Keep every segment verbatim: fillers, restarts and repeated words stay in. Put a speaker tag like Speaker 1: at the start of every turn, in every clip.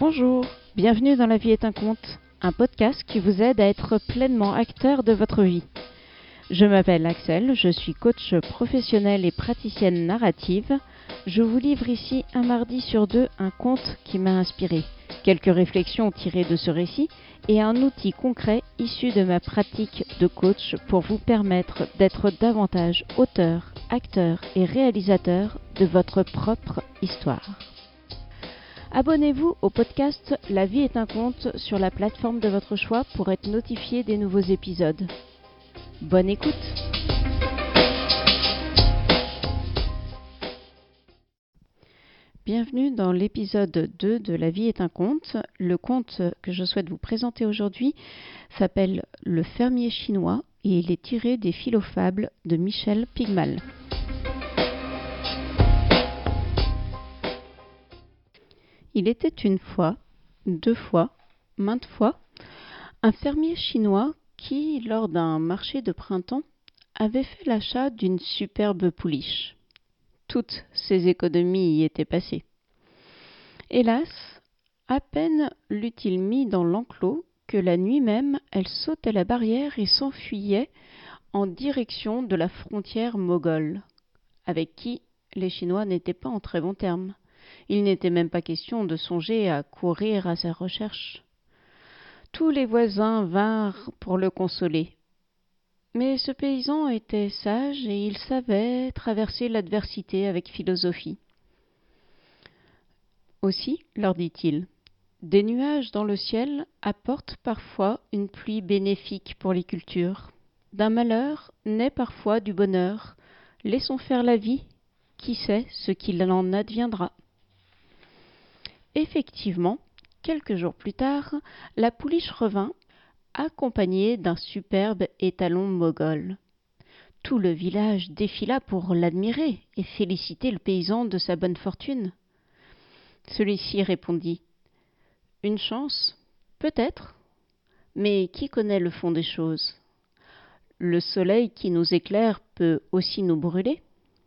Speaker 1: Bonjour, bienvenue dans La vie est un conte, un podcast qui vous aide à être pleinement acteur de votre vie. Je m'appelle Axel, je suis coach professionnel et praticienne narrative. Je vous livre ici un mardi sur deux un conte qui m'a inspiré, quelques réflexions tirées de ce récit et un outil concret issu de ma pratique de coach pour vous permettre d'être davantage auteur, acteur et réalisateur de votre propre histoire. Abonnez-vous au podcast La vie est un conte sur la plateforme de votre choix pour être notifié des nouveaux épisodes. Bonne écoute! Bienvenue dans l'épisode deux de La vie est un conte. Le conte que je souhaite vous présenter aujourd'hui s'appelle Le fermier chinois et il est tiré des Philofables de Michel Pigmal. Il était une fois, deux fois, maintes fois, un fermier chinois qui, lors d'un marché de printemps, avait fait l'achat d'une superbe pouliche. Toutes ses économies y étaient passées. Hélas, à peine l'eut-il mis dans l'enclos que la nuit même, elle sautait la barrière et s'enfuyait en direction de la frontière moghole, avec qui les Chinois n'étaient pas en très bons termes. Il n'était même pas question de songer à courir à sa recherche. Tous les voisins vinrent pour le consoler. Mais ce paysan était sage et il savait traverser l'adversité avec philosophie. Aussi, leur dit-il, des nuages dans le ciel apportent parfois une pluie bénéfique pour les cultures. D'un malheur naît parfois du bonheur. Laissons faire la vie, qui sait ce qu'il en adviendra. Effectivement, quelques jours plus tard, la pouliche revint, accompagnée d'un superbe étalon moghol. Tout le village défila pour l'admirer et féliciter le paysan de sa bonne fortune. Celui-ci répondit « Une chance, peut-être, mais qui connaît le fond des choses? Le soleil qui nous éclaire peut aussi nous brûler. »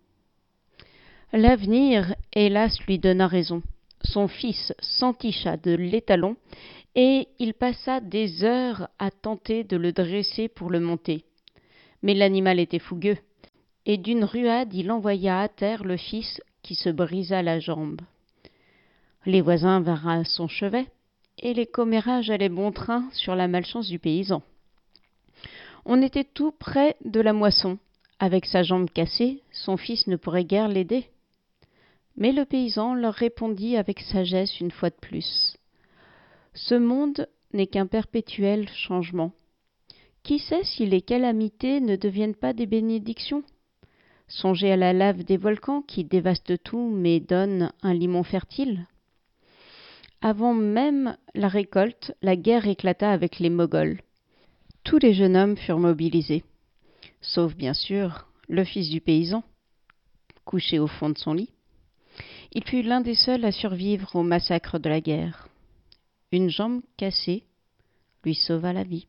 Speaker 1: L'avenir, hélas, lui donna raison. Son fils s'enticha de l'étalon et il passa des heures à tenter de le dresser pour le monter. Mais l'animal était fougueux, et d'une ruade il envoya à terre le fils qui se brisa la jambe. Les voisins vinrent à son chevet, et les commérages allaient bon train sur la malchance du paysan. On était tout près de la moisson. Avec sa jambe cassée, son fils ne pourrait guère l'aider. Mais le paysan leur répondit avec sagesse une fois de plus. Ce monde n'est qu'un perpétuel changement. Qui sait si les calamités ne deviennent pas des bénédictions? Songez à la lave des volcans qui dévaste tout mais donne un limon fertile. Avant même la récolte, la guerre éclata avec les Moghols. Tous les jeunes hommes furent mobilisés, sauf bien sûr le fils du paysan, couché au fond de son lit. Il fut l'un des seuls à survivre au massacre de la guerre. Une jambe cassée lui sauva la vie.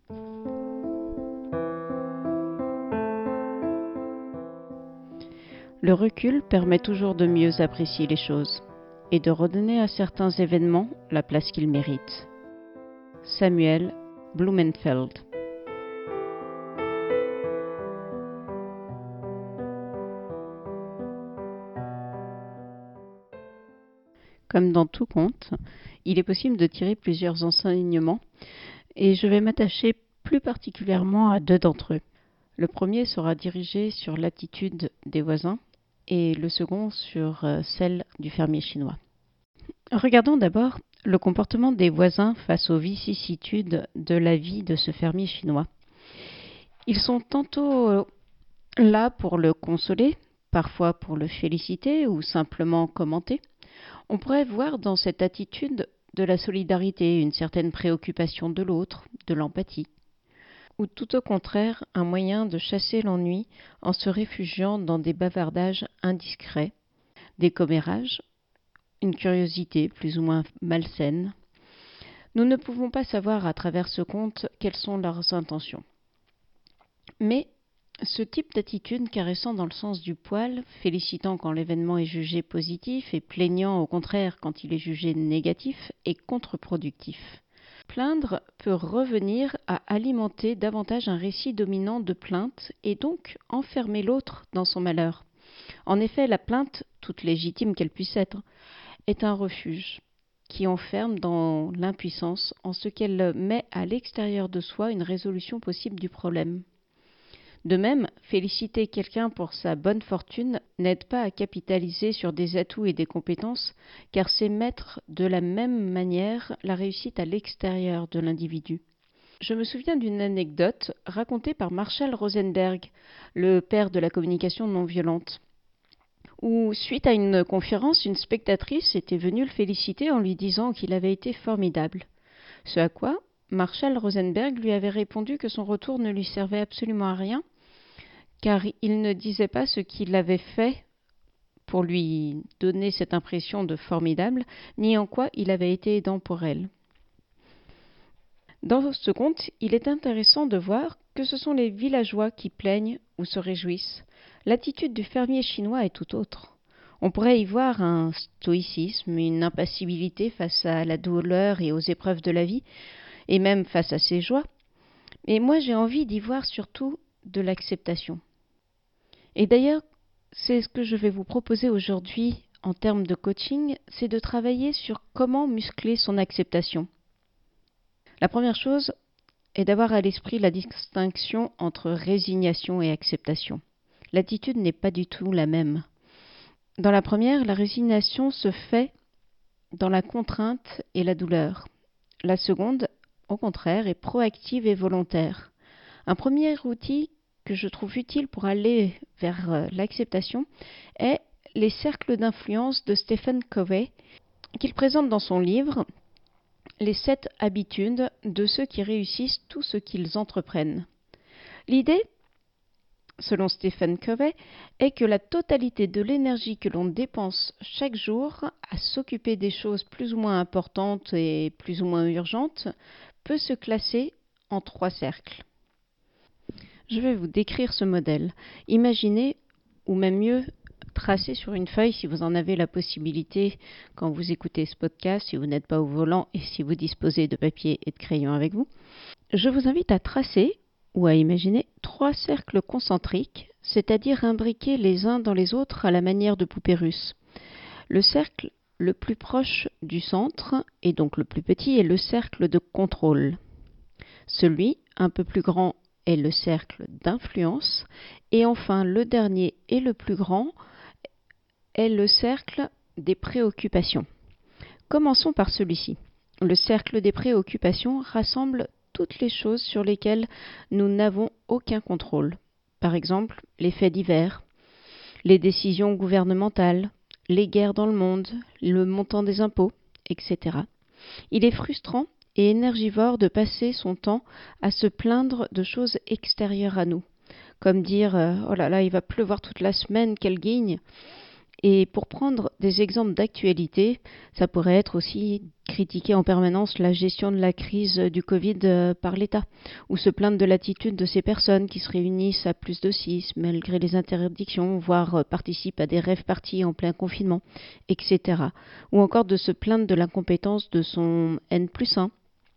Speaker 1: Le recul permet toujours de mieux apprécier les choses et de redonner à certains événements la place qu'ils méritent. Samuel Blumenfeld. Comme dans tout conte, il est possible de tirer plusieurs enseignements et je vais m'attacher plus particulièrement à deux d'entre eux. Le premier sera dirigé sur l'attitude des voisins et le second sur celle du fermier chinois. Regardons d'abord le comportement des voisins face aux vicissitudes de la vie de ce fermier chinois. Ils sont tantôt là pour le consoler, parfois pour le féliciter ou simplement commenter. On pourrait voir dans cette attitude de la solidarité, une certaine préoccupation de l'autre, de l'empathie, ou tout au contraire un moyen de chasser l'ennui en se réfugiant dans des bavardages indiscrets, des commérages, une curiosité plus ou moins malsaine. Nous ne pouvons pas savoir à travers ce conte quelles sont leurs intentions. Mais Ce type d'attitude caressant dans le sens du poil, félicitant quand l'événement est jugé positif et plaignant au contraire quand il est jugé négatif, est contre-productif. Plaindre peut revenir à alimenter davantage un récit dominant de plainte et donc enfermer l'autre dans son malheur. En effet, la plainte, toute légitime qu'elle puisse être, est un refuge qui enferme dans l'impuissance en ce qu'elle met à l'extérieur de soi une résolution possible du problème. De même, féliciter quelqu'un pour sa bonne fortune n'aide pas à capitaliser sur des atouts et des compétences, car c'est mettre de la même manière la réussite à l'extérieur de l'individu. Je me souviens d'une anecdote racontée par Marshall Rosenberg, le père de la communication non violente, où, suite à une conférence, une spectatrice était venue le féliciter en lui disant qu'il avait été formidable. Ce à quoi Marshall Rosenberg lui avait répondu que son retour ne lui servait absolument à rien, car il ne disait pas ce qu'il avait fait pour lui donner cette impression de formidable, ni en quoi il avait été aidant pour elle. Dans ce conte, il est intéressant de voir que ce sont les villageois qui plaignent ou se réjouissent. L'attitude du fermier chinois est tout autre. On pourrait y voir un stoïcisme, une impassibilité face à la douleur et aux épreuves de la vie, et même face à ses joies. Et moi, j'ai envie d'y voir surtout de l'acceptation. Et d'ailleurs, c'est ce que je vais vous proposer aujourd'hui en termes de coaching, c'est de travailler sur comment muscler son acceptation. La première chose est d'avoir à l'esprit la distinction entre résignation et acceptation. L'attitude n'est pas du tout la même. Dans la première, la résignation se fait dans la contrainte et la douleur. La seconde, au contraire, est proactive et volontaire. Un premier outil que je trouve utile pour aller vers euh, l'acceptation est les cercles d'influence de Stephen Covey, qu'il présente dans son livre « Les sept habitudes de ceux qui réussissent tout ce qu'ils entreprennent ». L'idée, selon Stephen Covey, est que la totalité de l'énergie que l'on dépense chaque jour à s'occuper des choses plus ou moins importantes et plus ou moins urgentes peut se classer en trois cercles. Je vais vous décrire ce modèle. Imaginez, ou même mieux, tracez sur une feuille si vous en avez la possibilité quand vous écoutez ce podcast, si vous n'êtes pas au volant et si vous disposez de papier et de crayon avec vous. Je vous invite à tracer ou à imaginer trois cercles concentriques, c'est-à-dire imbriqués les uns dans les autres à la manière de poupées russes. Le cercle le plus proche du centre, et donc le plus petit, est le cercle de contrôle. Celui un peu plus grand est le cercle d'influence, et enfin le dernier et le plus grand est le cercle des préoccupations. Commençons par celui-ci. Le cercle des préoccupations rassemble toutes les choses sur lesquelles nous n'avons aucun contrôle. Par exemple, les faits divers, les décisions gouvernementales, les guerres dans le monde, le montant des impôts, et cetera. Il est frustrant et énergivore de passer son temps à se plaindre de choses extérieures à nous, comme dire euh, « Oh là là, il va pleuvoir toute la semaine, quelle guigne !» Et pour prendre des exemples d'actualité, ça pourrait être aussi critiquer en permanence la gestion de la crise du Covid par l'État, ou se plaindre de l'attitude de ces personnes qui se réunissent à plus de six malgré les interdictions, voire participent à des rave-parties en plein confinement, et cetera. Ou encore de se plaindre de l'incompétence de son N plus un.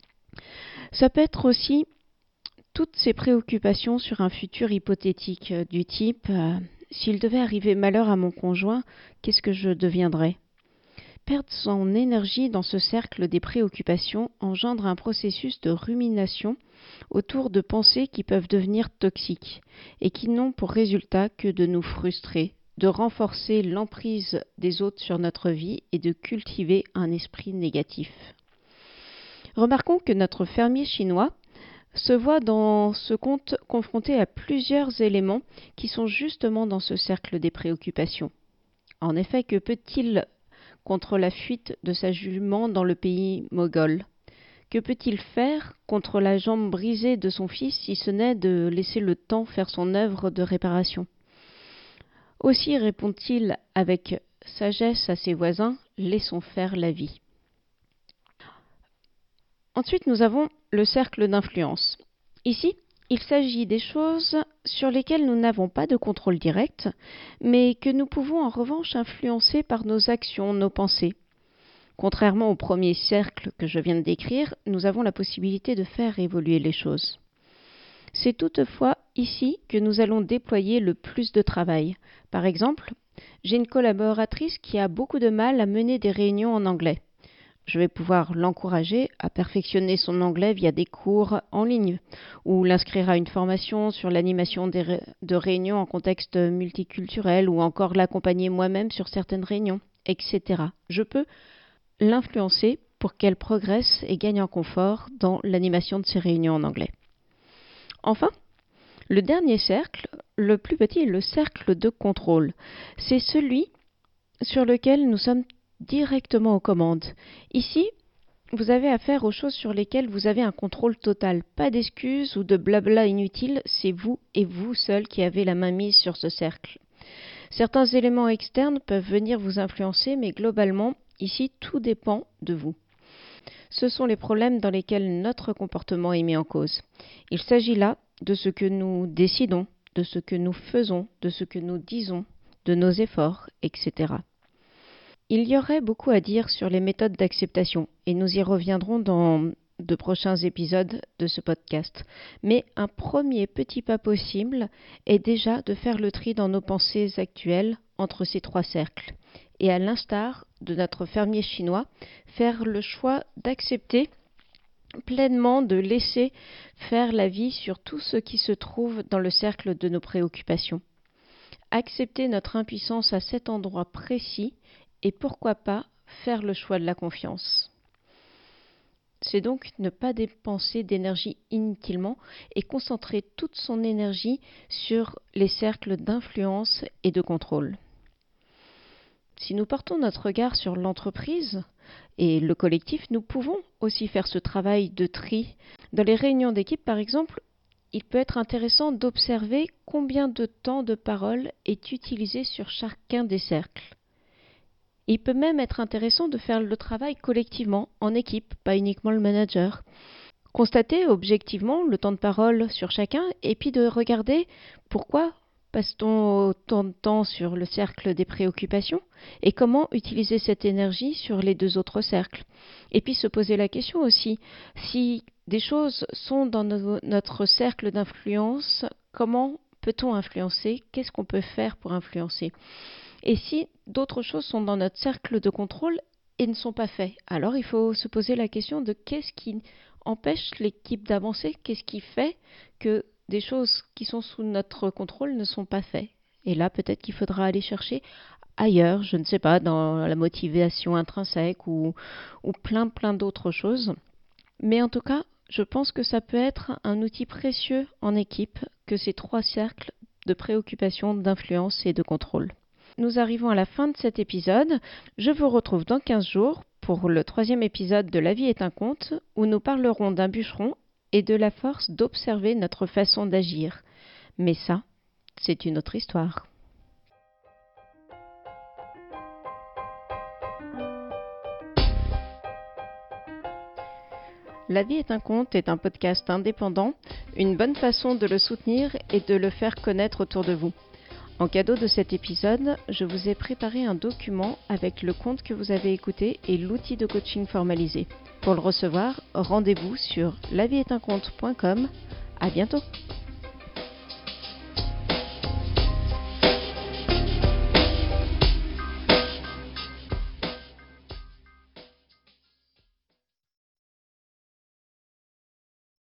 Speaker 1: Ça peut être aussi toutes ces préoccupations sur un futur hypothétique du type euh, « S'il devait arriver malheur à mon conjoint, qu'est-ce que je deviendrais ?» Perdre son énergie dans ce cercle des préoccupations engendre un processus de rumination autour de pensées qui peuvent devenir toxiques et qui n'ont pour résultat que de nous frustrer, de renforcer l'emprise des autres sur notre vie et de cultiver un esprit négatif. Remarquons que notre fermier chinois se voit dans ce conte confronté à plusieurs éléments qui sont justement dans ce cercle des préoccupations. En effet, que peut-il contre la fuite de sa jument dans le pays moghol? Que peut-il faire contre la jambe brisée de son fils si ce n'est de laisser le temps faire son œuvre de réparation? Aussi répond-il avec sagesse à ses voisins, laissons faire la vie. Ensuite, nous avons le cercle d'influence. Ici, il s'agit des choses sur lesquels nous n'avons pas de contrôle direct, mais que nous pouvons en revanche influencer par nos actions, nos pensées. Contrairement au premier cercle que je viens de décrire, nous avons la possibilité de faire évoluer les choses. C'est toutefois ici que nous allons déployer le plus de travail. Par exemple, j'ai une collaboratrice qui a beaucoup de mal à mener des réunions en anglais. Je vais pouvoir l'encourager à perfectionner son anglais via des cours en ligne ou l'inscrire à une formation sur l'animation des ré- de réunions en contexte multiculturel ou encore l'accompagner moi-même sur certaines réunions, et cetera. Je peux l'influencer pour qu'elle progresse et gagne en confort dans l'animation de ses réunions en anglais. Enfin, le dernier cercle, le plus petit, est le cercle de contrôle. C'est celui sur lequel nous sommes directement aux commandes. Ici, vous avez affaire aux choses sur lesquelles vous avez un contrôle total. Pas d'excuses ou de blabla inutile, c'est vous et vous seul qui avez la main mise sur ce cercle. Certains éléments externes peuvent venir vous influencer, mais globalement, ici, tout dépend de vous. Ce sont les problèmes dans lesquels notre comportement est mis en cause. Il s'agit là de ce que nous décidons, de ce que nous faisons, de ce que nous disons, de nos efforts, et cetera. Il y aurait beaucoup à dire sur les méthodes d'acceptation, et nous y reviendrons dans de prochains épisodes de ce podcast. Mais un premier petit pas possible est déjà de faire le tri dans nos pensées actuelles entre ces trois cercles. Et à l'instar de notre fermier chinois, faire le choix d'accepter pleinement de laisser faire la vie sur tout ce qui se trouve dans le cercle de nos préoccupations. Accepter notre impuissance à cet endroit précis et pourquoi pas faire le choix de la confiance. C'est donc ne pas dépenser d'énergie inutilement et concentrer toute son énergie sur les cercles d'influence et de contrôle. Si nous portons notre regard sur l'entreprise et le collectif, nous pouvons aussi faire ce travail de tri. Dans les réunions d'équipe, par exemple, il peut être intéressant d'observer combien de temps de parole est utilisé sur chacun des cercles. Il peut même être intéressant de faire le travail collectivement, en équipe, pas uniquement le manager. Constater objectivement le temps de parole sur chacun et puis de regarder pourquoi passe-t-on autant de temps sur le cercle des préoccupations et comment utiliser cette énergie sur les deux autres cercles. Et puis se poser la question aussi, si des choses sont dans no- notre cercle d'influence, comment peut-on influencer? Qu'est-ce qu'on peut faire pour influencer? Et si d'autres choses sont dans notre cercle de contrôle et ne sont pas faites, alors il faut se poser la question de qu'est-ce qui empêche l'équipe d'avancer, qu'est-ce qui fait que des choses qui sont sous notre contrôle ne sont pas faites. Et là, peut-être qu'il faudra aller chercher ailleurs, je ne sais pas, dans la motivation intrinsèque ou, ou plein plein d'autres choses. Mais en tout cas, je pense que ça peut être un outil précieux en équipe que ces trois cercles de préoccupation, d'influence et de contrôle. Nous arrivons à la fin de cet épisode. Je vous retrouve dans quinze jours pour le troisième épisode de La vie est un conte, où nous parlerons d'un bûcheron et de la force d'observer notre façon d'agir. Mais ça, c'est une autre histoire. La vie est un conte est un podcast indépendant. Une bonne façon de le soutenir est de le faire connaître autour de vous. En cadeau de cet épisode, je vous ai préparé un document avec le conte que vous avez écouté et l'outil de coaching formalisé. Pour le recevoir, rendez-vous sur la vie est un conte point com. À bientôt.